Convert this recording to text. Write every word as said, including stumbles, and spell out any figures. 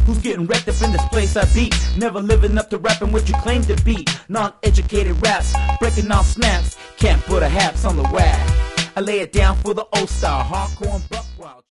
Who's getting wrecked up in this place I beat? Never living up to rapping what you claim to be. Non-educated raps, breaking off snaps. Can't put a haps on the whack. I lay it down for the old style, hardcore and buck wild.